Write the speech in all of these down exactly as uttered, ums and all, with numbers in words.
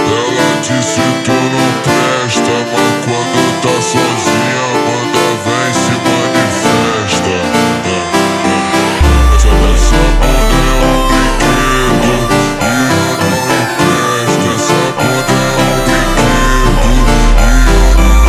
Ela disse tu não presta, mas quando tá sozinha manda vem se manifesta. Essa dessa bunda é um brinquedo e eu não empresto. Essa bunda é um brinquedo e eu não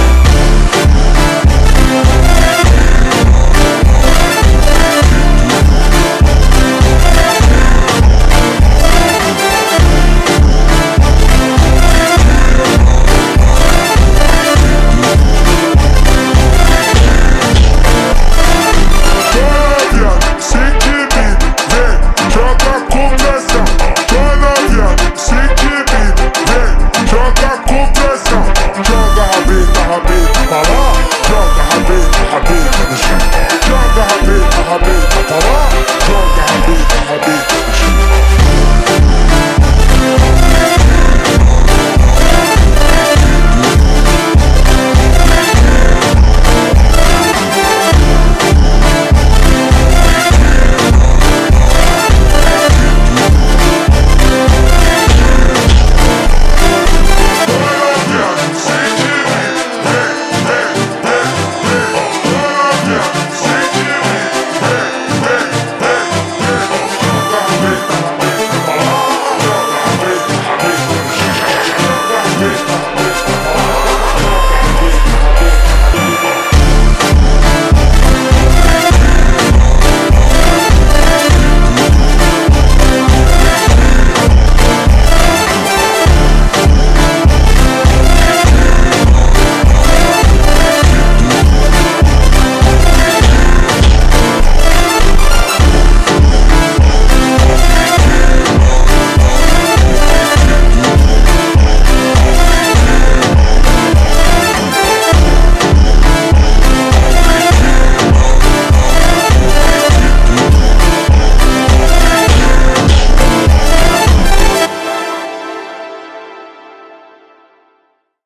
Joga com